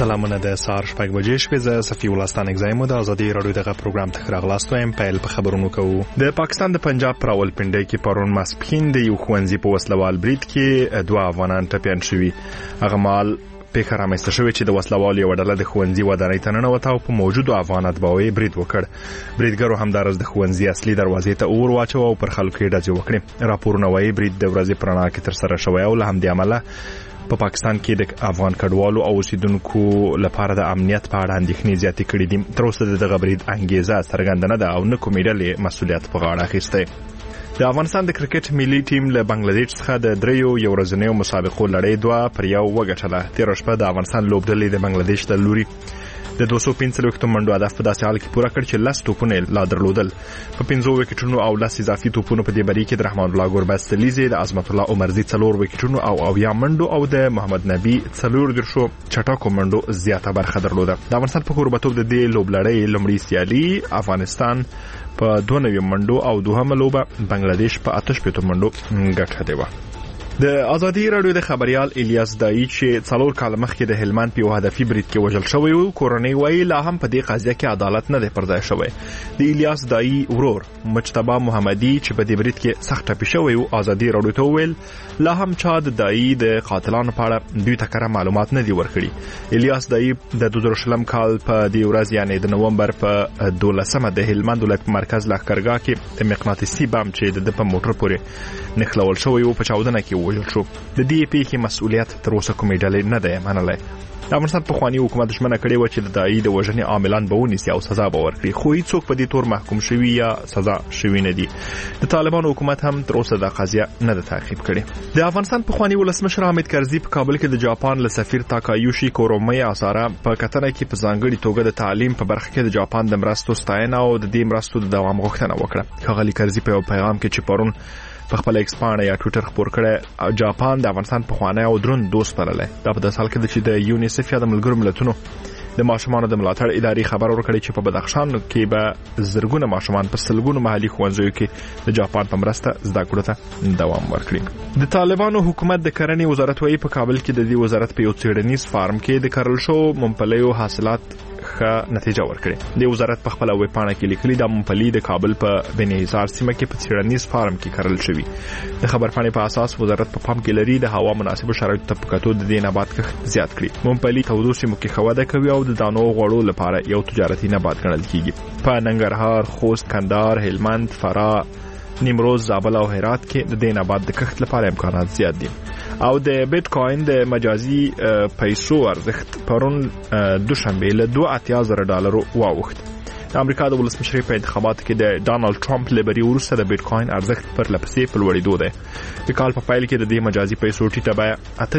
سلامونه د سهار 6 بجې شپې ز صفي ولستان اگزایمو د ازادي رادیو دغه پروګرام ته راغلاستو ایم پیل په خبرونو کوو. د پاکستان د پنجاب راولپنډي کې پرون ماسپخین د یو ښوونځي په وسلوال برید کې دوه افغانان ټپيان شوي. هغه مال پیښه رامنځته شوې چې د وسلوال یو ډله د ښوونځي ودانۍ ته ننوته او په موجودو افغان اتباعو برید وکړ. بریدګرو همدارس د ښوونځي اصلي دروازې ته اور واچو او پر خلکو یې ډزې وکړې. راپورونه وايي برید د ورځې په رڼا کې ترسره شوی او له همدې امله په پاکستان کې د افغان کډوالو او اوسیدونکو لپاره د امنیت په اړه اندېښنې زیاتې کړې دي. تر اوسه دغه برید انګیزه څرګنده نه ده او نه کومې ډلې مسؤلیت په غاړه اخیستی. د افغانستان د کرکټ ملي ټیم له بنگلاديش څخه د دریو یو ورځنیو مسابقو لړۍ 2-1 وګټله. تیر شپه د افغانستان لوبډلې د بنگلاديش د لوري د 245 منډو هدف په داسې حال کې پوره کړ چې 10 توپونه لا درلودل. په 15 وکټونو او 10 اضافي توپونو په دې بری کې د رحمان الله ګوربز تلیزي، د عظمت الله عمرزي 4 وکټونو او یا منډو او د محمد نبی 4 درشو چټاکو منډو زیاته برخه درلوده. د افغانستان په کوربتوب د دې لوبلړۍ لومړی سیالي افغانستان په 92 منډو او دوهمه لوبه بنگلاديش په 88 منډو ګټلې و. د ازادي رادیو د خبريال الیاس دای چې 4 کال مخکې د هلمند په هدفي برید کې وژل شوی او کورنۍ وایي لا هم په دې قضیه کې عدالت نه دی پرځای شوی. د الیاس دای ورور مجتبی محمدي چې په دې برید کې سخت ټپي شوی او ازادي رادیو ته ویل لا هم چا د دای د قاتلانو په اړه دوی ته کره معلومات نه دی ورکړي. الیاس دای د 2000 کال په دې ورځ یعنی د نومبر په 12مه د هلمند ولایت مرکز لښکرګاه کې د مقناطیسي بم چې د په موټر پورې نښلول شوی او په چاودنه کې وژل شو. د دې پیښې مسؤلیت تر اوسه کومې ډلې نه دی منلای. د افغانستان په خواني حکومت ژمنه کړې و چې د دای د وژنې عاملان به ونیسي او سزا به ورکړي، خو هیڅوک په دې تور محکوم شوی یا سزا شوی نه دي. د طالبانو حکومت هم تر اوسه د قضیه نه ده تعقیب کړې. د افغانستان په خواني ولسمشر حامد کرزي په کابل کې د جاپان له سفیر تاکایوشي کورومي سره په کتنه کې په ځانګړي توګه د تعلیم په برخه کې د جاپان د مرستو ستاینه او د دې مرستو د دوام غوښتنه وکړه. ښاغلي کرزي په پیغام کې چې پرون په خپل ایکس باندې یا ټوئیټر خبر کړه جاپان د افغانستان په خوانه او درون دوست بلله. دا په داسې حال کې چې د یونیسف یا د ملګرو ملتونو د ماشومانو د ملاتړ ادارې خبر ورکړي چې په بدخشان کې به زرګونه ماشومان په سلګونو محلي ښوونځیو کې د جاپان په مرسته زده کړو ته دوام ورکړي. د طالبانو حکومت د کرنې وزارت وايي په کابل کې د دې وزارت په یو څېړنیز فارم کې د کرل شو ممپلیو حاصلات ښه نتیجه ورکړي. د وزارت په خپل ویب پاڼه کې لیکلي د ممپلی د کابل په بنیزار سیمه کې په څېړنیز فارم کې کرل شوی. د خبرپاڼې په اساس وزارت په پام کې لري د هوا مناسبو شرایطو ته په کتو د دې نبات کښت زیات کړي. ممپلی تودو سیمو کې خوده کوي او د دانو غوړو لپاره یو تجارتي نبات ګڼل کیږي. په ننګرهار، خوست، کندهار، هلمند، فراه، نیمروز، زابل او هرات کې د دې نبات د کښت لپاره امکانات زیات دي. او د بیت کوین د مجازي پیسو ارزښت پرون دوشنبه له $2.8 واوښت. د امریکا د ولسمشر په انتخاباتو کې د ډانلډ ټرمپ لبري وروسته د بیت کوین ارزښت پر لپسې په لوړېدو دی. د کال په پایل کې د دې مجازي پیسو ټیټه بیه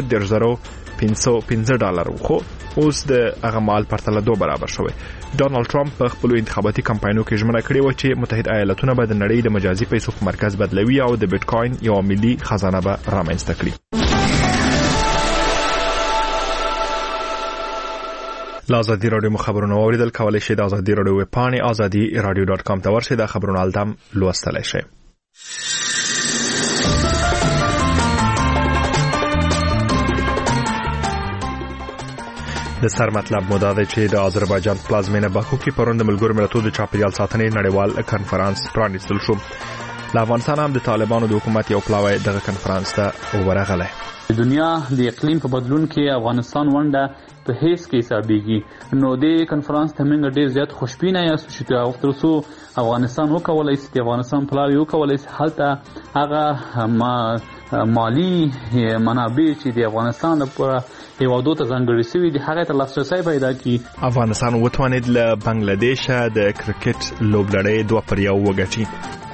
$8,515 خو اوس د هغه مال پرتله 2 برابر شوی. ډانلډ ټرمپ په خپل انتخاباتي کمپاینونو کې ژمنه کړې و چې متحده ایالاتونه به د نړۍ د مجازي پیسو په مرکز بدلوي او د بیت کوین یو ملي خزانه به رامنځته کړي. ازادي رادیو مخابرونه اوریدل کولای شئ د ازادي رادیو ویب پاڼې azadi.radio.com ته ورشئ. د خبرونو الدم لوستلای شئ. د سر مطلب مودا ده چې د آذربایجان پلازمینه باکو کې پرون د ملګرو ملتونو د چاپیریال ساتنې نړیوال کنفرانس پرانیستل شو. له افغانستان هم د طالبانو د حکومت یو پلاوی دغه کنفرانس ته ورغلی. د دنیا د اقلیم په بدلون کې افغانستان ونډه په هیڅ کې حسابيږي. نو د کنفرانس ته موږ ډیر زیات خوشبینه یاست چې تاسو افغانستان وکولای شئ، افغانستان پلاوی وکولای شئ هلته هغه مالی منابع چې د افغانستان لپاره هیوادو ته ځانګړي شوي دي هغه ته لاسرسی پیدا کړي. افغانستان وتوانید له بنگلاديش د کرکټ لوبلړۍ 2-1 وګټي.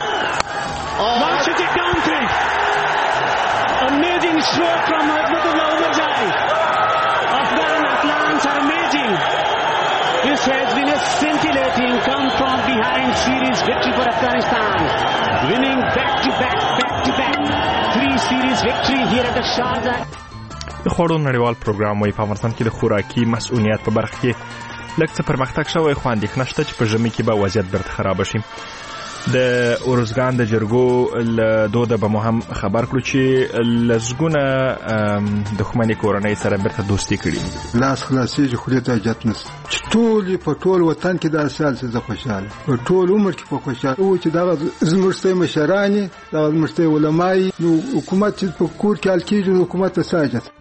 Stroke from Azmatullah Umarjai. Afghan Atlants are amazing. This has been a scintillating come from behind series victory for Afghanistan. Winning back to back 3 series victory here at the Sharjah. د خوړو نړیوال پروګرام وايي په افغانستان کې د خوراکي مسؤلیت په برخه کې لږ څه پرمختګ شوی خو اندېښنه شته چې په ژمي کې به وضعیت بیرته خراب شي. د اورزګان د جرګو دوده به مهم خبر کړو چې لزګونه دښمنی کورنۍ سره برته دوستي کړي لاس خلاصي چې خو ته اجازه نشته چې ټول په ټول وطن کې د سال څخه خوشاله په ټول عمر کې په خوشاله او چې دا زمرسته مشرانی دا زمرسته علماي نو حکومت په کور کې حل کېږي حکومت ته ساجت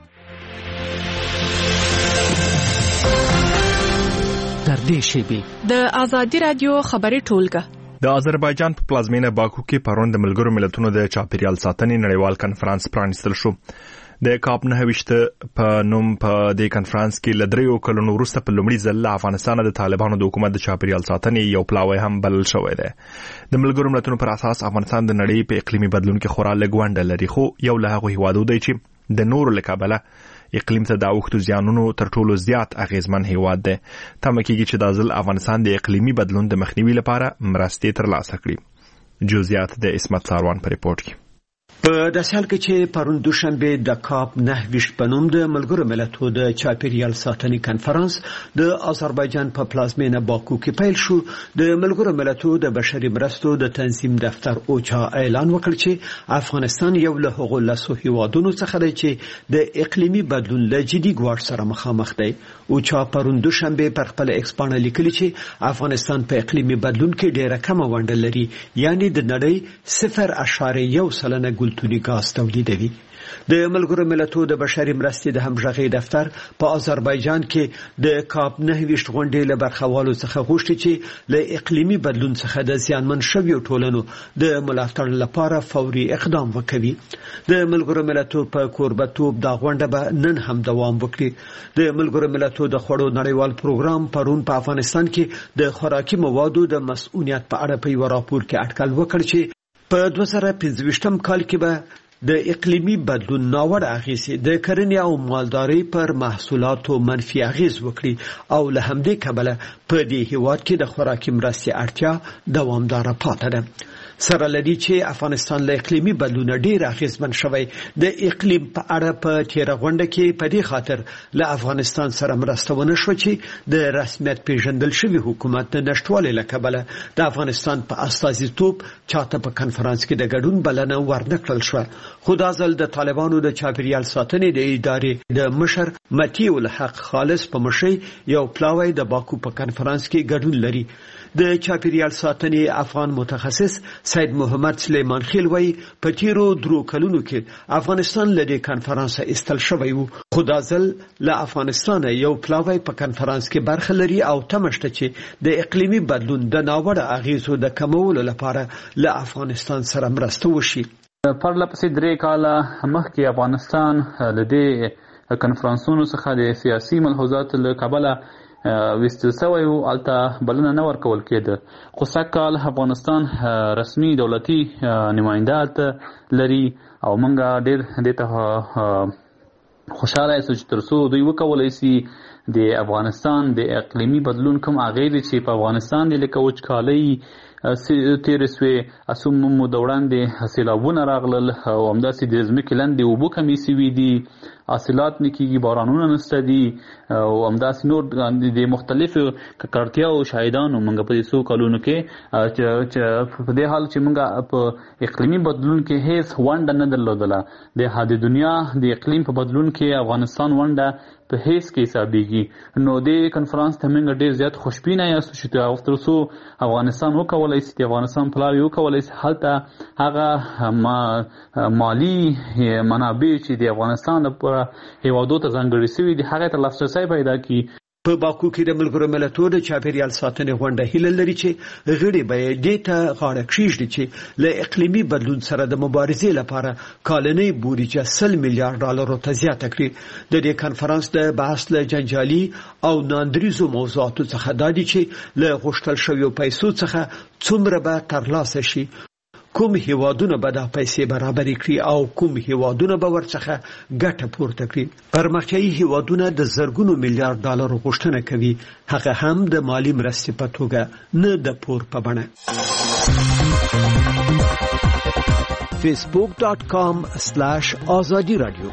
تر دې شی د آزادي رادیو خبري ټولګه د آذربایجان په پلازمینه باکو کې پرون د ملګرو ملتونو د چاپیریال ساتنې نړیوال کنفرانس پرانیستل شو. د کاپ 9 په نوم په دې کنفرانس کې لدریو کلونو وروسته په لومړي ځل افغانستان د طالبانو د حکومت د چاپیریال ساتنې یو پلاوی هم بلل شوی دی. د ملګرو ملتونو پر اساس افغانستان د نړۍ په اقلیمي بدلون کې خورا لږ ونډه لري، خو یو له هغو هیوادو دی چې د نورو له کبله اقلیم ته د اوښتو زیانونو تر ټولو زیات اغیزمن هیواد دی. تمه کېږي چې دا ځل افغانستان د اقلیمي بدلون د مخنیوي لپاره مرستې ترلاسه کړي. جزئیات د اسمت ساروان په ریپورت کې. په داسې حال کې چې پرون دوشنبه د کاپ 9 په نوم د ملګرو ملتونو د چاپیریال ساتنې کنفرانس د آذربایجان په پلازمینه باکو کې پیل شو، د ملګرو ملتونو د بشري مرستو د تنظیم دفتر اوچا اعلان وکړ چې افغانستان یو له هغو لسو هیوادونو څخه دی چې د اقلیمي بدلون له جدي ګواښ سره مخامخ دی. اوچا پرون دوشنبه پر خپل ایکس باندې لیکلي چې افغانستان په اقلیمي بدلون کې ډېره کمه ونډه لري، یعنی د نړۍ 0.1% ګلتوني غاز تولیدوي. د ملګرو ملتونو د بشري مرستې د همغږي دفتر په آذربایجان کې د کاپ 9 غونډې له برخوالو څخه غوښتي چې له اقلیمي بدلون څخه د زیانمن شویو ټولنو د ملاتړ لپاره فوري اقدام وکړي. د ملګرو ملتونو په کوربتوب دا غونډه به نن هم دوام وکړي. د ملګرو ملتونو د خوړو نړیوال پروګرام پرون په افغانستان کې د خوراکي موادو د مسؤلیت په اړه په یو راپور کې اټکل وکړ چې په 2015 کال کې به د اقلیمي بدلون ناوړه اغیزې د کرنې او مالدارۍ پر محصولاتو منفي اغیز وکړي او له همدې کبله په دې هیواد کې د خوراکي مرستې اړتیا دوامداره پاتې ده. سره لدی چې افغانستان له اقلیمي بدلون ډیر اغیزمن شوی. د اقلیم په اړه په تیر غونډه کې په دې خاطر له افغانستان سره مرسته ونه شو چې د رسمیت پیژندل شوی حکومت د نشټوالي له کبله د افغانستان په استازیتوب چاته په کنفرانس کې د ګډون بلنه ورنکړل شو. خدا ځل د طالبانو د چاپیریال ساتنې د ادارې د مشر متي الحق خالص په مشرۍ یو پلاوی د باکو په کنفرانس کې ګډون لري. د چاپیریال ساتنې افغان متخصص سید محمد سلیمان خیل وایي په تیرو 3 کلونو کې افغانستان له دې کنفرانس ایستل شوی وو. خدا ځل له افغانستان یو پلاوی په کنفرانس کې برخه لري او تمشته چې د اقلیمي بدلون د ناوړه اغیزو د کمولو لپاره له افغانستان سره مرسته وشي. پرله پسې 3 کاله مخکې افغانستان له دې کنفرانسونو څخه د سیاسي ملحوظاتو له کبله وستل سوی او الته بلنه نه ورکول کېده. خو سږکال افغانستان رسمي دولتي نمایندات لري او موږ ډېر دې ته خوشاله یو چې ترڅو دوی وکولای شي د افغانستان د اقلیمي بدلون کوم اغیزې چې په افغانستان د لکه وچکالۍ تیر سوی اسوم مو دوړاندې سیلابونه راغلل او همداسې د ځمکې لاندې اوبه کمې سوي دي، حاصلات نکېږي، بارانونه نشته دي او همداسې نور د مختلفو ککړتیاو شاهدانو موږ په دې څو کلونو کې چې په دې حال چې موږ په اقلیمي بدلون کې هیڅ ونډه نه درلودله. د دنیا د اقلیم په بدلون کې افغانستان ونډه په هیڅ کې حسابېږي. نو دې کنفرانس ته موږ ډېر زیات خوشبینه یاستو چې تر څو افغانستان وکولی شي د افغانستان پلاوی وکولی شي هلته هغه مالی منابع چې د افغانستان لپاره هیوادو ته ځانګړي شوي دي هغې ته لاسرسی پیدا کړي. په باکو کې د ملګرو ملتونو د چاپیریال ساتنې غونډه هیله لري چې غړي به دې ته غاړه کېږدي چې له اقلیمي بدلون سره د مبارزې لپاره کالنۍ بودیجه $100 میلیارډ ته زیاته کړي. د دې کنفرانس د بحث له جنجالي او ناندریزو موضوعاتو څخه دا دي چې له غوښتل شویو پیسو څخه څومره به ترلاسه شي، کوم هیوادونه به دا پیسې برابرې کړي او کوم هیوادونه به ورڅخه ګټه پورته کړي. پرمختیایي هیوادونه د زرګونو میلیارډ ډالر غوښتنه کوي، هغه هم د مالی مرستې په توګه نه د پور په بڼه. facebook.com/azadi radio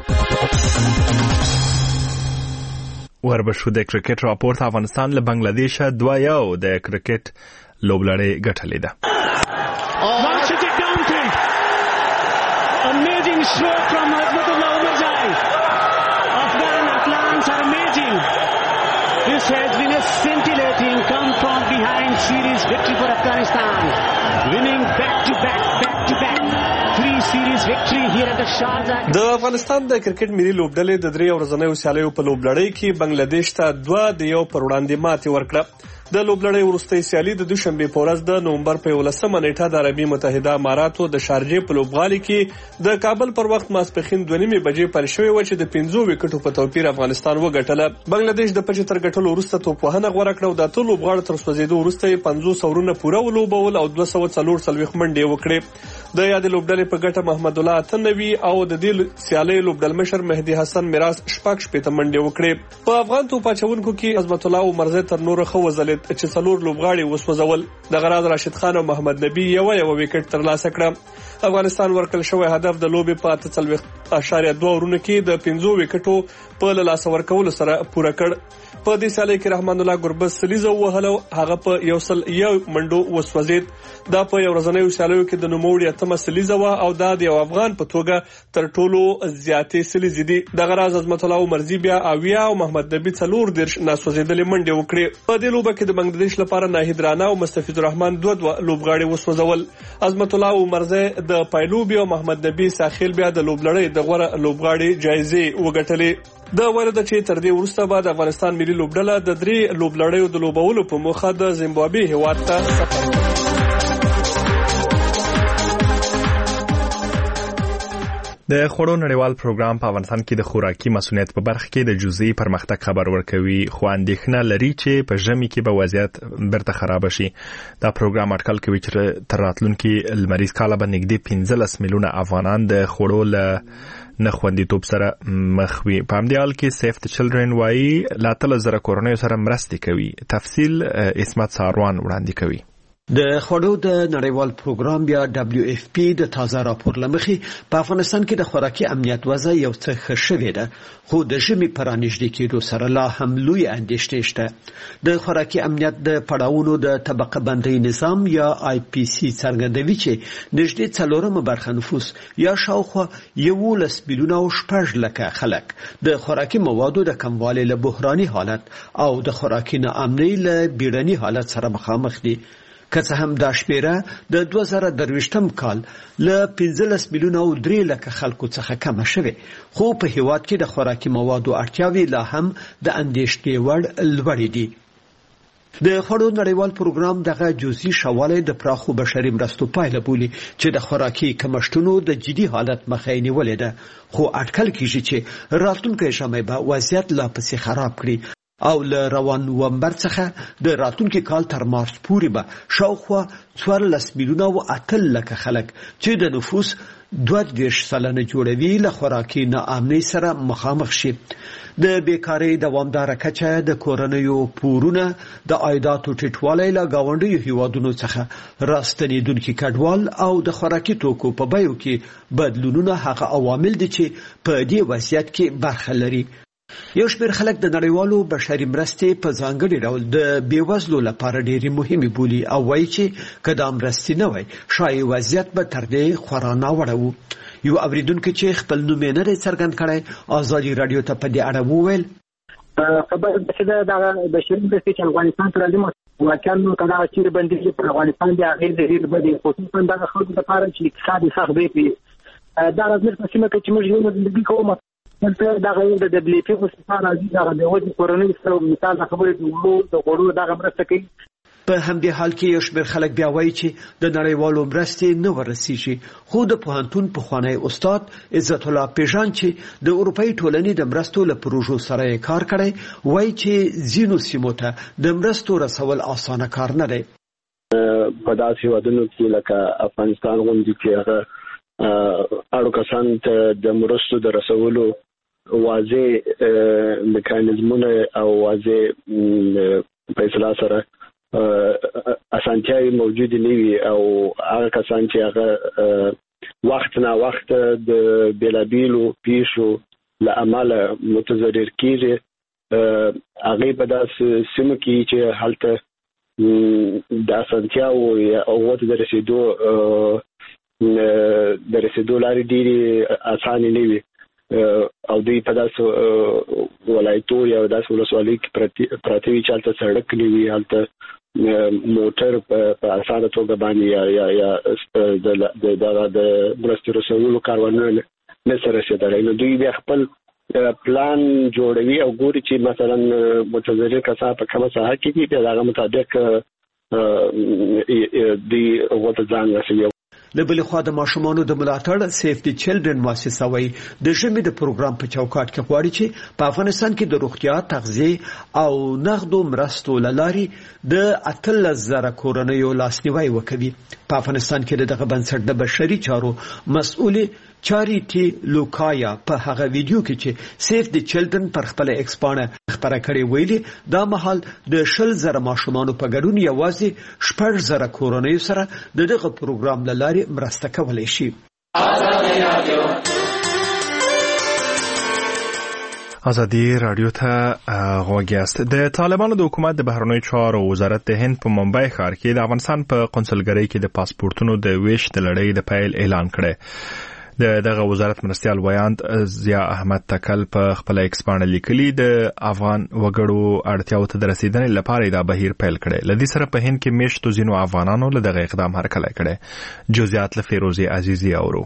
وربشو د کرکټ راپورت افغانستان له بنگلاديش 2-1 د کرکټ لوبلړۍ ګټلې ده. Launches it downfield. Amazing stroke from Azmatullah Umarjai. Afghan athletes are amazing. This has been a scintillating come from behind series victory for Afghanistan. Winning back to back. 3 series victory here at the Sharjah. د افغانستان د کرکټ ملي لوبډلې د 3 ورځنیو سیالیو په لوبلړۍ کې بنگلاديش ته 2-1 پر وړاندې ماتې ورکړه. د لوبلړۍ وروستۍ سیالي د دوشنبه په ورځ د نومبر په 11 نیټه د عربي متحده اماراتو د شارجې په لوبغالي کې د کابل پر وخت ماسپښین 2:30 بجې پیل شوې و چې د 5 وکټو په توپیر افغانستان وګټله. بنگلاديش د 75 ګټلو وروسته توپوهنه غوړه کړه او د ټولو لوبغاړو تر سوځېدو وروسته 50 اورونه پوره ولوبول او 244 منډې وکړې. د یاد لوبډلې په ګټه محمد الله اتنوي او د دې سیالي لوبډل مشر مهدي حسن میراث شپږ منډې وکړې. په افغان توپ اچونکو کې عظمت الله عمرزه تر نور خو وزلید چې څلور لوبغاړي وسوځول. د غراض راشد خان او محمد نبی یو وکټ ترلاسه کړ. افغانستان ورکل شوی هدف د لوبې په 8.2 اورونو کې د 5 وکټو په لاس ورکول سره پوره کړ. په دې سیالي کې رحمان الله ګربز سلیزه وهلو هغه په 101 منډو وسوځید. دا په یو ورځنیو سیالیو کې د نوموړي اتمه سلیزه و او دا د افغان په توګه تر ټولو زیاتې سلیزې دي. د غراض عظمت الله عمرزي بیا اویا او محمد نبی 4 ناسوځیدلې منډې وکړې. په دې لوبه کې د بنگلاديش لپاره ناهید رانا او مستفیض الرحمن 2 لوبغاړي وسوځول. عظمت الله عمرزه د پایلوبي او محمد نبی ساحل بیا د لوبلړۍ د غوړه لوبغاړي جایزه وګټلې. د ورته چې تر دې وروسته بعد افغانستان ملي لوبډله د 3 لوبلړیو د لوبولو په موخه د زیمبابوې هیواد ته سفر وکړ. د خوړو نړیوال پروګرام په افغانستان کې د خوراکي مسؤلیت په برخه کې د جزئي پرمختګ خبر ورکوي، خو اندېښنه لري چې په ژمي کې به وضعیت برته خراب شي. دا پروګرام اټکل کوي چې تر راتلونکي لمریز کال به نږدې 15 میلیونه افغانان د خوړو له نه خوندیتوب سره مخ وي. په همدې حال کې سیف د چلډرن وايي لا 3000 کورنۍ سره مرستې کوي. تفصیل اسمت ساروان وړاندې کوي. د خوړو د نړیوال پروګرام یا WFP د تازه راپور لمخې په افغانستان کې د خوراکي امنیت وضع یو څه ښه شوې ده، خو د ژمي په رانږدې کېدو سره لا هم لوی اندېښنې شته. د خوراکي امنیت د پړاوونو د طبقه بندۍ نظام یا IPC څرګندوي چې نږدې 4 برخه نفوس یا شاوخوا 11 میلیونه او 6 لکه خلک د خوراکي موادو د کموالي له بحراني حالت او د خوراکي ناامنۍ له بیړني حالت سره مخامخ دي. که څه هم دا شمیره د 2023م کال له 15 میلیونه او 3 لکه خلکو څخه کم شوه، خو په هیواد کې د خوراکي موادو اړتیاوې لا هم د اندېښنې وړ لوړې دي. د خوړو نړیوال پروګرام دغه جزئي شواله د پراخو بشري مرستو پایله بولي چې د خوراکي کمښتونو د جدي حالت مخه نیولې ده، خو اټکل کیږي چې راتلونکي ژمي به وضعیت لا پسې خراب کړي او له روان نومبر څخه د راتلونکي کال تر مارچ پورې به شاوخوا 14 میلیونه او 8 لکه خلک چې د نفوس 22% جوړوي له خوراکي ناامنۍ سره مخامخ شي. د بیکاری دوامدار کچه، د کورنیو پورونه، د عایداتو ټیټوالی له گاونډیو هیوادونو څخه راستنیدونکي کډوال او د خوراکي توکو په بیو کې بدلونونه هغه عوامل دي چې په دې وضعیت کې برخه لري. یو شمېر خلک د نړیوالو بشري مرستې په ځانګړي ډول د بیوزلو لپاره ډېرې مهمې بولي او وایي چې که دا مرستې نه وای شایي وضعیت به تر دې خورا ناوړه وو. یو اوریدونکی چې خپل نوم یې نه دی څرګند کړی ازادي راډیو ته په دې اړه وویل خبر چې دا بشري مرستې چې افغانستان ته راځي واقعا نو کله چې بندي په افغانستان دی هغه ډېر بدی خصوصا د خلکو لپاره چې اقتصادي سخت دی. دا راځي په سیمه کې چې موږ یو زندگی کوو دلته دا غوړي د WFP په څیر راځي دا د وځي کورنۍ سره مثال خبرې د غوړو دا مرسته کوي. په همدې حال کې یو شمېر خلک بیا وایي چې د نړیوالو مرستې نه ورسیږي، خو د پوهنتون پخوانی استاد عزت الله پیژان چې د اروپאי ټولنې د مرستو له پروژو سره کار کړی وایي چې ځینو سیمو ته د مرستو رسول اسانه کار نه دی. په داسې ودونو کې لکه افغانستان غوندې کې هغه اړو کسان ته د مرستو د رسولو واضح میکانیزمونه او واضح فیصله سره اسانتیاوي موجود نه وي او هغه کسان چې هغه وخت نه وخت د بیلابیلو پیښو لامل متضرر کیږي هغه په داس سیمه کې چې حالت د اسانتیاو او د رسیدو لارې ډېرې اسانه نه وي او دوی په داسې ولایتو یا داسې ولسوالۍ کې پراته وي چې هلته سړک نه وي، هلته موټر په اسانه توګه باندې یا د مرستې رسولو کاروانونه نشي رسېدلی. نو دوی بیا خپل پلان جوړوي او ګوري چې مثلا متضرر کسان په کومه ساحه کې دي، بیا هغه مطابق دوی ورته ځان رسوي. له بلې خوا د ماشومانو د ملاتړ سیف دی چلډرن مؤسسه وایي د ژمي د پروګرام په چوکاټ کې غواړي چې په افغانستان کې د روغتیا، تغذیه او نغدو مرستو له لارې د 18,000 کورنیو لاسنیوی وکړي. په افغانستان کې دغه بنسټ د بشري چارو مسؤل چاریټي لوکایا په هغه ویډیو کې چې سیف دی چلډرن پر خپل ایکس پاڼه خبره کړې ویلي دا مهال د 20,000 ماشومانو په ګډون یوازې 6,000 کورنیو سره دغه پروګرام له لارې مرسته کولای شي. ازادي رادیو ته غوږ یاست. د طالبانو د حکومت د بهرنیو چارو وزارت د هند په ممبئی ښار کې د افغانستان په قونسلګرۍ کې د پاسپورتونو د ویش د لړۍ د پیل اعلان کړی. دغه وزارت مرستیال ویاند ضیا احمد تکل په خپل ایکس باندې لیکلي د افغان وګړو اړتیاو ته د رسیدنې لپاره دا بهیر پیل کړي. لدی سره په هند کې میشتو ځینو افغانانو له دغه اقدام هرکلی کړي. جزئیات له فیروزي عزیزي اورو.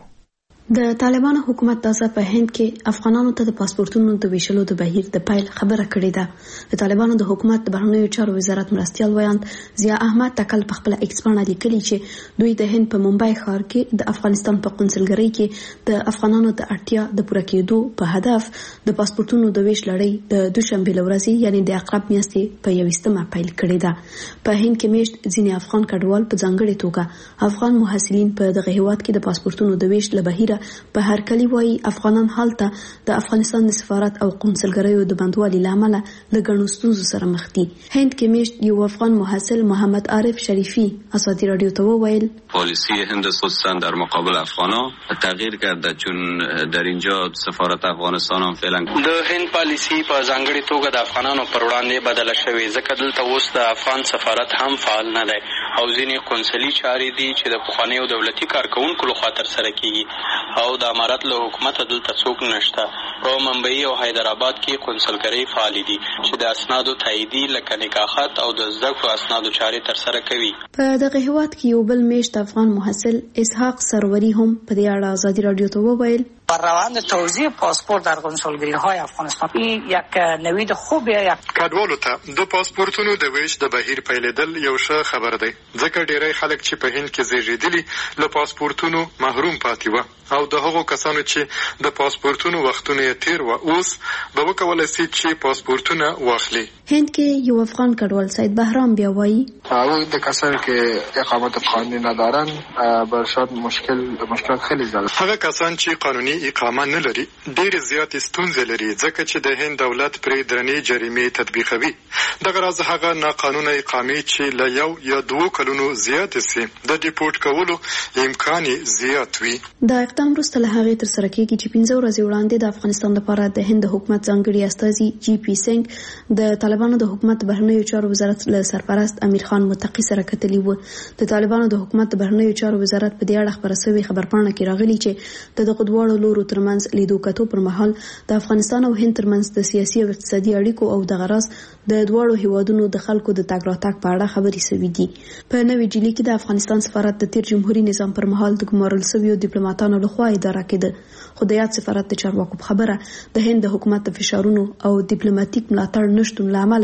د طالبانو حکومت تازه په هند کې افغانانو ته د پاسپورتونو د ویشلو د بهیر د پیل خبره کړې ده. د طالبانو د حکومت د بهرنیو چارو وزارت مرستیال ویاند ضیا احمد تکل په خپل ایکس باندې لیکلي چې دوی د هند په ممبئی ښار کې د افغانستان په قونسلګرۍ کې د افغانانو د اړتیا د پوره کېدو په هدف د پاسپورتونو د ویش لړۍ د دوشنبه ورځې یعنی د عقرب میاشتې په 21مه پیل کړې ده. په هند کې میشت ځینې افغان کډوال په ځانګړي توګه افغان محصلین په دغه هیواد کې د پاسپورتونو د ویش له بهیره په هر کلی وایي افغانان حالته د افغانستان د سفارت او قونسلګریو د بندوالي لامل له ګڼو ستونزو سره مخ دي. هند کې میشت یو افغان محصل محمد عارف شریفی ازادي رادیو ته وویل پالیسی هند خصوصا در مقابل افغانان تغییر کرده چون در اینجا سفارت افغانستان هم فعلا د هند پالیسی په ځانګړي توګه د افغانانو پر وړاندې بدله شوې ځکه دلته اوس د افغان سفارت هم فعال نه دی او ځینې قونسلي چارې دي چې د پخوانیو دولتي کارکونکو لخوا ترسره کیږي او د امارت له حکومت دلته څوک نشته. په ممبئی او حیدرآباد کې قونسلګرۍ فعال دي چې د اسنادو تاییدي لکه نکاحت او د زده کړو اسنادو چارې ترسره کوي. په دغه هیواد کې یو بل میشت افغان محصل اسحاق سروری هم په دې اړه ازادي رادیو ته وویل بر روند توزیع پاسپورت در کنسولگری‌های افغانستان این یک نوید خوبه. کډوالو ته د پاسپورتونو د ویش د بهیر پیلېدل یو ښه خبر دی ځکه ډیری خلک چې په هند کې زیږیدلي له پاسپورتونو محروم پاتې وو او د هغو کسانو چې د پاسپورتونو وختونه یې تیر و اوس به وکولای شي چې پاسپورتونه واخلي. هند کې یو افغان کډوال سید بهرام بیا وایي د کسانو که اقامت قانونی ندارن برشاد مشکل خیلی زیاده. هغه کسان چې قانوني اقامه نه لري ډېر زیات ستونزې لري ځکه چې د هند دولت پرې درنې جریمې تطبیقوي. دغه راز هغه ناقانونه اقامې چې له 1 یا 2 کلونو زیات سي د ډیپورټ کولو امکان زیات وي. دا اقدام وروسته له هغې ترسره کېږي چې 15 ورځې وړاندې د افغانستان لپاره د هند حکومت ځانګړي استازي جی پی سنگ د طالبانو د حکومت بهرنیو چارو وزارت له سرپرست امیر خان متقی سره کتلي وو. د طالبانو د حکومت بهرنیو چارو وزارت په دې اړه خبره شوې خبرپاڼه کې راغلي چې د دغه دواړو لورو ترمنځ لیدو کتو پر مهال د افغانستان او هند ترمنځ د سیاسي او اقتصادي اړیکو او د غراس د دواړو هیوادونو د خلکو د تګ راتګ په اړه خبرې شوې دي. په نوې ډیلي کې د افغانستان سفارت د تیر جمهوریت نظام پر مهال د ګمارل شویو ډیپلوماټانو لخوا اداره کېده خو د یاد سفارت د چارواکو په خبره د هند د حکومت د فشارونو او ډیپلوماټیک ملاتړ نشټون لامل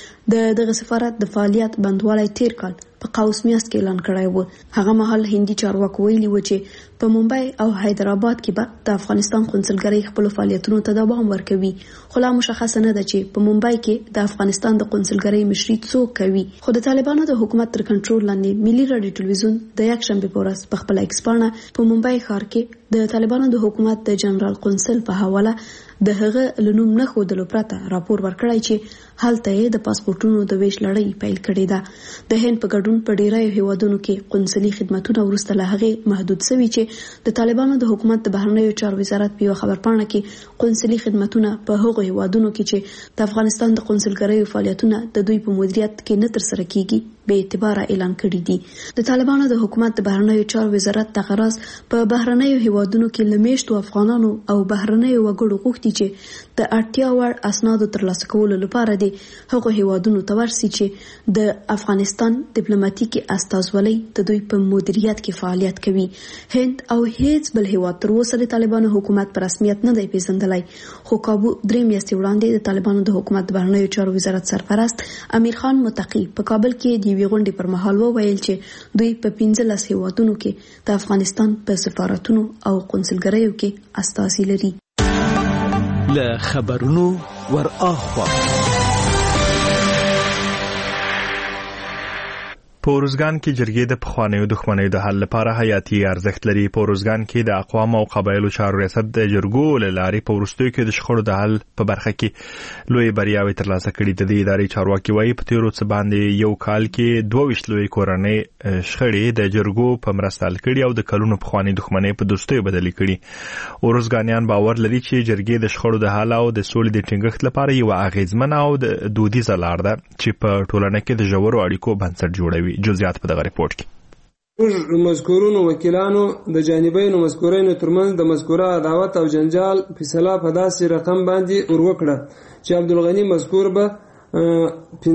دغه سفارت د فعالیت بندوالی تیر کال په قوس میاشت کې اعلان کړی و. هغه مهال هندي چارواکو ویلي و چې په ممبئی او حیدرآباد کې به د افغانستان قونسلګرۍ خپل فعالیتونو ته دوام ورکوي خو لا مشخصه نه ده چې په ممبئی کې د افغانستان د قونسلګرۍ مشري څوک کوي. خو د طالبانو د حکومت تر کنټرول لاندې ملي رادیو ټلویزیون د یکشنبه په ورځ په خپل ایکس باندې په ممبئی ښار کې د طالبانو د حکومت د جنرال قونسل په حواله د هغه لنوم نه خودلو پرته راپور ورکړی چې هلته یې د پاسپورتونو د ویش لړۍ پیل کړې ده. د هند په ګډون په ډیری هیوادونو کې قونسلي خدماتونه وروسته له هغې محدود شوي چې کې د طالبانو د حکومت د بهرنیو چارو وزارت په خبرپاڼه کې قونسلي خدماتونه په هغو هیوادونو کې چې د افغانستان د قونسلګریو فعالیتونه د دوی په مدیریت کې نه تر سره کیږي به اعتبار اعلان کړی دي. د طالبانو د حکومت د بهرنیو چارو وزارت دغه راز په بهرنیو هیوادونو کې لمیشتو افغانانو او بهرنیو وګړو غوښتي چې د اړتیا وړ اسنادو ترلاسه کولو لپاره دي هغه هیوادونو ته ورسي چې د افغانستان ډیپلوماټیکي استازولۍ د دوی په مدیریت کې فعالیت کوي. هند او هیڅ بل هیواد تر اوسه د طالبانو حکومت په رسمیت نه دی پیژندلی، خو کابو درې میاشتې وړاندې د طالبانو د حکومت د بهرنیو چارو وزارت سرپرست امیر خان متقي په کابل کې د یوې غونډې پر مهال وویل چې دوی په 15 هیوادونو کې د افغانستان په سفارتونو او قونسلګریو کې استازي لري. له خبرونو ور اخوا په اروزګان کې جرګې د پخوانیو دښمنیو د حل لپاره حیاتي ارزښت لري. په اروزګان کې د اقوام او قبایلو چارو ریاست د جرګو له لارې په وروستیو کې د شخړو د حل په برخه کې لوی بریاوې ترلاسه کړي. د دې ادارې چارواکي وایي په تیرو څه باندې یو کال کې 22 لوی کورنۍ شخړې د جرګو په مرسته حل کړي او د کلونو پخواني دښمنۍ په دوستیو بدلې کړي. اروزګانیان باور لري چې جرګې د شخړو د حل او د سولې د ټینګښت لپاره یو اغیزمن او د دودیزه لار ده چې په ټولنه کې د ژورو اړیکو بنسټ جوړوي. جزئیات په دغه ریپورت کې مذکورونو وکیلانو د جانبینو مذکورینو ترمنځ د مذکوره عداوت او جنجال فیصله په داسې رقم باندې وروکړه چې عبدالغنی مذکور به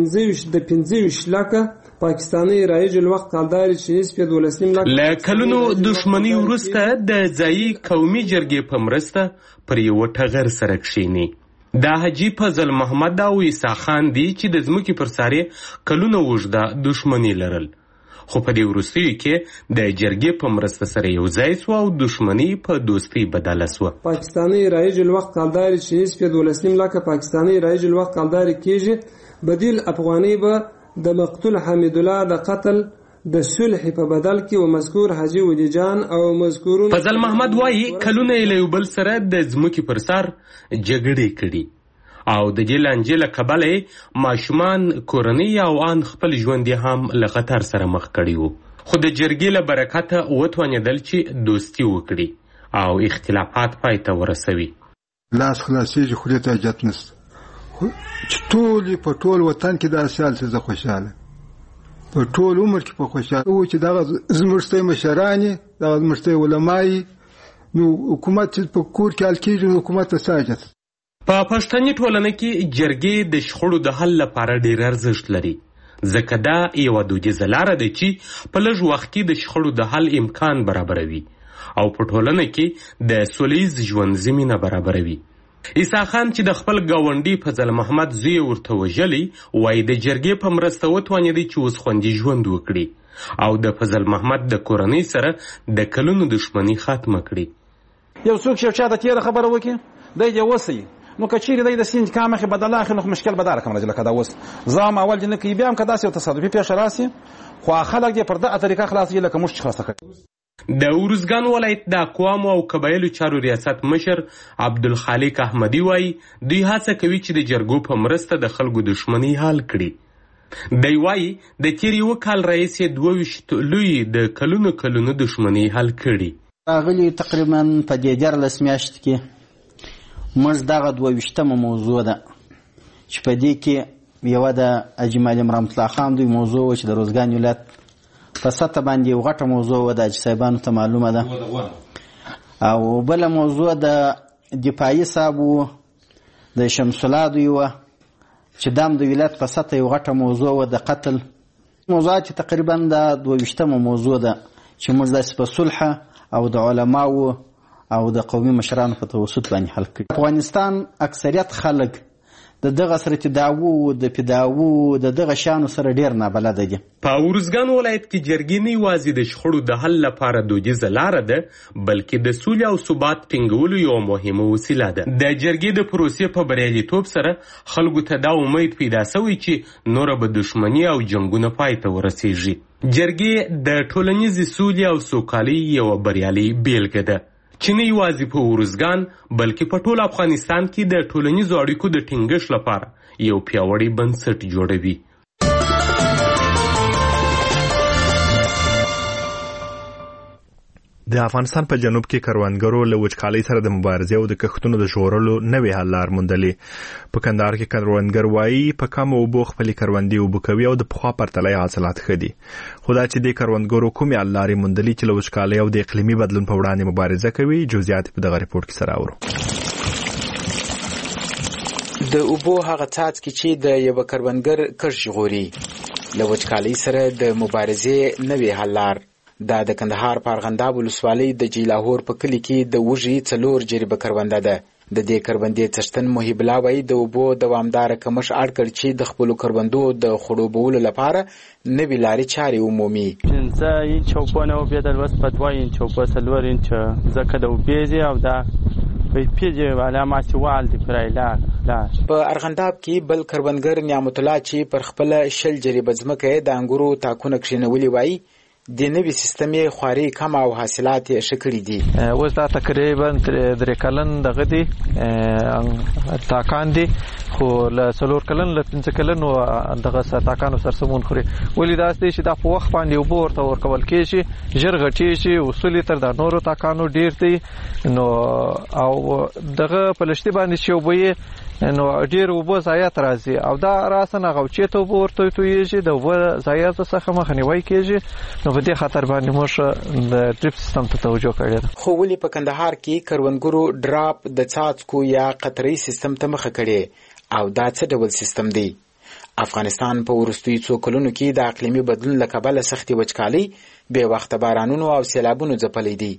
15 لکه پاکستانی رایج الوقت کالداري چې نسبت 12 لکه له کلونو دښمنی وروسته د ځایي قومي جرګې په مرسته پر یو ټغر سره کښینی. دا حاجی فضل محمد او عیسی خان دي چې د ځمکې پر سارې کلونه وژده دښمنی لرل، خو په دې وروستیو کې د جرګې په مرسته سره یو ځای سو او دښمنی په دوستۍ بدله سوه. پاکستانی رایج الوقت کالداري چې نسبت 12 لکه پاکستانی رایج الوقت کالداري کېږي، بدیل افغانی به د مقتول حمید الله د قتل د صلح په بدل کې و مذکور حاجی ولی جان او مذکورون فضل محمد وایي کلونه یې له یو بل سره د ځمکې پر سر جګړې کړي او د دې لانجې له کبله ماشومان کورنۍ او ان خپل ژوند هم له خطر سره مخ کړي وو، خو د جرګې له برکته وتوانېدل چې دوستي وکړي او اختلافات پای ته ورسوي. لاس خلاصېږي خولې ته حاجت نشته چې ټول وطن کې دا سیال څه زه خوشحاله په ټول عمر کې په خوشاله او چې دا زمرستۍ مشرانی دا زمرستۍ علماي نو حکومت په کور کې حل کېږي، حکومت ته ساجت. په پښتني ټولنه کې جرګې د شخړو د حل لپاره ډېر ارزښت لري، ځکه دا یوه دودیزه لاره ده چې په لږ وخت کې د شخړو د حل امکان برابروي او په ټولنه کې د سولیز ژوند زمینه برابروي. عیسی خان چې د خپل ګاونډي فضل محمد زوی ورته وژلی وایي د جرګې په مرسته وتوانېدی چې اوس خوندي ژوند وکړي او د فضل محمد د کورنۍ سره د کلونو دښمني ختمه کړي. یو څوک چې چا ته تېره خبره وکړي دی دې وسی نو که چیرې دی د سیند کار مخې بدله اخلي نو مشکل به دا رقم راځي لکه دا اوس زه اول دې نه کوي بیا هم که داسې یو تصادفي پیښه راسي خو خلک دې پر دغه طریقه خلاصوي لکه موږ چې خلاصه کړي. د اروزګان ولایت د اقوامو او قبایلو چارو ریاست مشر عبدالخالق احمدی وایي دوی هڅه کوي چې د جرګو په مرسته د خلکو دښمنۍ حل کړي. دی وایي د تیر یو کال راهیسې 22 لوی د کلونو دښمنۍ حل کړي. راغلي تقریبا په دې 14 میاشتې کې موږ دغه 22مه موضوع ده چې په دې کې یوه د اجمالي رحمت الله خان دوی موضوع و چې د اروزګان ولایت په سطح باندې یو غټه موضوع وه چې صاحبانو ته معلومه ده، او بله موضوع د دفاعي صاحب و د شمس الله دوی وه چې دا هم د ولایت په سطح یو غټه موضوع وه د قتل موضوعات چې تقریبا د 22مه موضوع ده چې موږ داسې په صلح او د علماو او د قومي مشرانو په توسط باندې حل کړي. افغانستان اکثریت خلک د دغه سره تداوو د پیداوو د دغه شانو سره ډیر نابلده دي. په اروزګان ولایت کې جرګې نه یوازې د شخړو د حل لپاره دودیزه لاره ده بلکې د سولې او ثبات ټینګولو یوه مهمه وسیله ده. د جرګې د پروسې په بریالیتوب سره خلکو ته دا امید پیدا سوی چې نوره به دښمني او جنګونه پای ته ورسیږي. جرګې د ټولنیزې سولې او سوکالۍ یوه بریالۍ بیلګه ده چې نه یوازې په اروزګان بلکې په ټول افغانستان کې د ټولنیزو اړیکو د ټینګښت لپاره یو پیاوړی بنسټ جوړوي. د افغانستان په جنوب کې کروندګرو له وچکالۍ سره د مبارزې او د کښتونو د ژغورلو نوې حل لار موندلې. په کندهار کې کروندګر وایي په کم اوبو خپلې کروندې اوبه کوي او د پخوا پرتله یې حاصلات ښه دي. خو دا چې د کروندګرو کومې حل لارې موندلې چې له وچکالۍ او د اقلیمي بدلون په وړاندې مبارزه کوي، جزئیات په دغه ریپورت کې سره اورو. د اوبو هغه څاڅکي چې د یو کروندګر کښت ژغوري، له وچکالۍ سره د مبارزې نوې حل لار. دا د کندهار په ارغنداب ولسوالۍ د جیلاهور په کلي کې د وږي 4 جریبه کرونده ده. د دې کروندې څښتن محب الله وایي د اوبو دوامداره کمښت اړ کړ چې د خپلو کروندو د خړوبولو لپاره نوې لارې چارې ومومي. 15 اینچ اوبه نه وبېدل، اوس په 2 اینچ اوبه 4 اینچ ځکه د اوبې دي او دا پیجه والا ماسوال دی پرایلا. په ارغنداب کې بل کروندګر نعمت الله چې پر خپل 10 جریبه ځمکه د انګورو تاکونه کښینولي وایي د نوې سیستم یې خواري کم او حاصلات یې ښه کړي دي. اوس دا تقریبا 3 کلن دغه دي تاکان دي، خو له 4 کلن له 5 کلن دغه تاکانو سرسمون خوري. ولې دا چې دا په وخت باندې اوبه ورته ورکول کېږي، ژر غټي شي، اصول تر د نورو تاکانو ډیر دي. نو او دغه پلشتي باندې چې اوبه نو ډیر اوبه ضایعات راځي او دا راسنه غوچې ته اوبه ورته تویږي، د اوبه ضایعات څخه مخنیوي کېږي. نو په دې خاطر باندې موږ د ډریپ سیستم ته توجه کړې ده. خو ولې په کندهار کې کروندګرو ډراپ د څاڅکو یا قطري سیستم ته مخه کړې او دا څه ډول سیستم دی؟ افغانستان په وروستیو څو کلونو کې د اقلیمي بدلون له کبله سختي وچکالۍ، بې وخته بارانونو او سیلابونو ځپلي دي.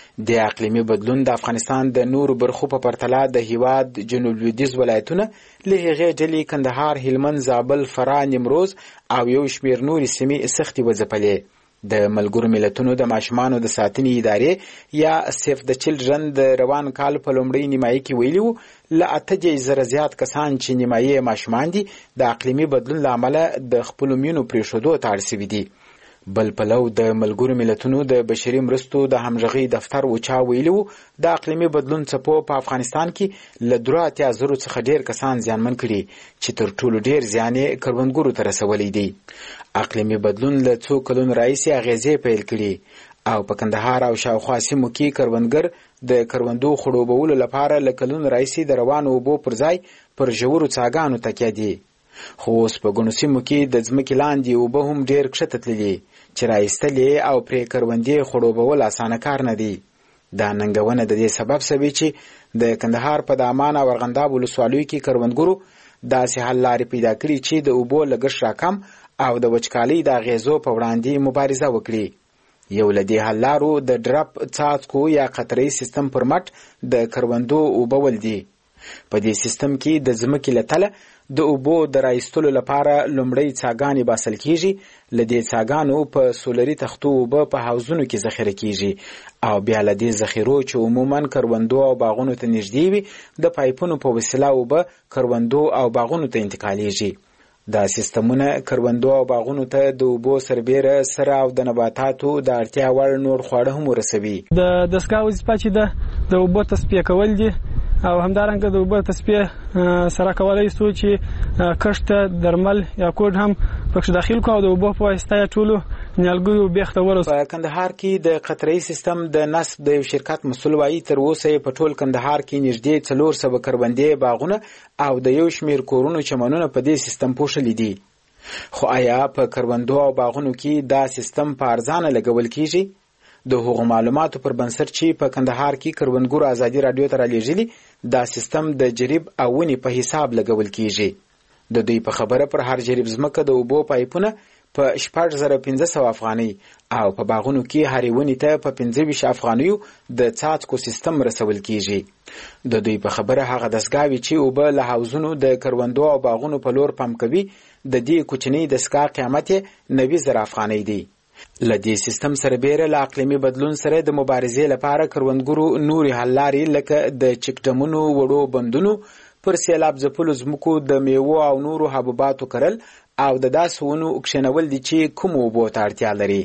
د اقلیمي بدلون د افغانستان د نورو برخو په پرتله د هیواد جنوب لویدیځ ولایتونه له هغې ډلې کندهار، هلمند، زابل، فراه، نیمروز او یو شمېر نورې سیمې سختي وځپلې. د ملګرو ملتونو د ماشومانو د ساتنې ادارې یا سیف د چلډرن د روان کال په لومړۍ نیمایي کې ویلي وو له 8,000 زیات کسان چې نیمایي ماشومان دي د اقلیمي بدلون له امله د خپلو مینو پرېښودو ته اړ سوي دي. بل پلو د ملګرو ملتونو د بشري مرستو د همغږۍ دفتر اوچا ویلي وو د اقلیمي بدلون څپو په افغانستان کې له 83,000 څخه ډېر کسان زیانمن کړي چې تر ټولو ډېر زیان یې کروندګرو ته رسولی دی. اقلیمي بدلون له څو کلونو راهیسې اغیزې پیل کړي او په کندهار او شاوخوا سیمو کې کروندګر د کروندو خړوبولو لپاره له کلونو راهیسې د روانو اوبو پر ځای پر ژورو څاګانو تکیه دي. خو اوس په ګڼو سیمو کې د ځمکې لاندې اوبه هم ډېر کښته تللي چې رایستلې او پرې کروندې خړوبول اسانه کار نه دی. دا ننګونه د دې سبب سوي چې د کندهار په دامان او ارغنداب ولسوالیو کې کروندګرو داسې حل لارې پیدا کړي چې د اوبو لګښت راکم او د وچکالۍ د اغیزو په وړاندې مبارزه وکړي. یو له دې حل لارو د ډرپ څاڅکو یا قطري سیستم پر مټ د کروندو اوبه ول دي. په دې سیستم کې د ځمکې له تله د اوبو د رایستلو لپاره لومړی څاګانې باسل کېږي. له دې څاګانو په سولري تختو اوبه په حوضونو کې ذخیره کېږي او بیا له دې ذخیرو چې عموماً کروندو او باغونو ته نږدې وي د پایپونو په وسیله اوبه کروندو او باغونو ته انتقالیږي. دا سیستمونه کروندو او باغونو ته د اوبو سربیره سره او د نباتاتو د اړتیا وړ نور خواړه هم ورسوي. د دستګاه وظیفه چې د اوبو تصفیه کول دي او همدارنګه د اوبو تصفیه سره کولای شو چې کښت درمل یا کوډ هم پکې داخل کو او د اوبو په واسطه ټولو نیالګیو بیخته ورسوي. په کندهار کې د قطري سیستم د نصب د یو شرکت مسؤل وایي تر اوسه په ټول کندهار کې نږدې 400 کروندې باغونه او د یو شمېر کورونو چمنونه په دې سیستم پوښلي دي. خو آیا په کروندو او باغونو کې دا سیستم په ارزانه لګول کیږي؟ د هغو معلوماتو پر بنسټ چې په کندهار کې کروندګرو ازادي رادیو ته رالیږلي دا سیستم د جریب او ونې په حساب لګول کیږي. د دوی په خبره پر هر جریب ځمکه د اوبو پایپونه په 4500 افغانۍ او په باغونو کې هرې ونې ته په 25 افغانیو د څاڅکو سیستم رسول کیږي. د دوی په خبره هغه دستګاوې چې اوبه له حوضونو د کروندو او باغونو په لور پمپ کوي د دې کوچنۍ دستګاه قیمت 90,000 افغانۍ دی. له دې سیستم سره بیره له اقلیمي بدلون سره د مبارزې لپاره کروندګرو نورې حل لارې لکه د چکډمونو وړو بندونو پر سیلاب ځپلو ځمکو د میوو او نورو حبوباتو کرل او د داسې ونو کښېنول دي چې کومو اوبو ته اړتیا لري.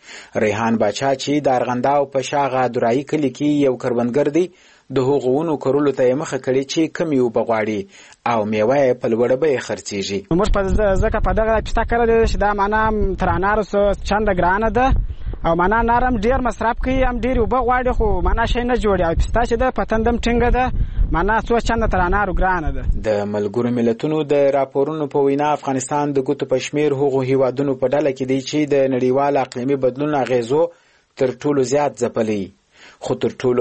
ریحان باچا چې د ارغنداو په شاغه درایي کلي کې یو کروندګر دی د هغو ونو کرلو ته یې مخه کړې چې کمې اوبه غواړي او میوه یې په لوړه بیه خرڅېږي. موږ ځکه په دغه پسته کرلې چې دا معنا تر انارو څو چنده ګرانه ده او معنا نرم ډیر مصرف کوي هم ډیر وبه غواړي خو معنا شي نه جوړي او پستا چې د پتندم ټینګه ده معنا څو چنده تر انارو ګرانه ده. د ملګرو ملتونو د راپورونو په وینا افغانستان د ګوتو پشمیر هغو هیوادونو په ډله کې دی چې د نړیوال اقلیمي بدلون اغیزو تر ټولو زیات ځپلي خو تر ټولو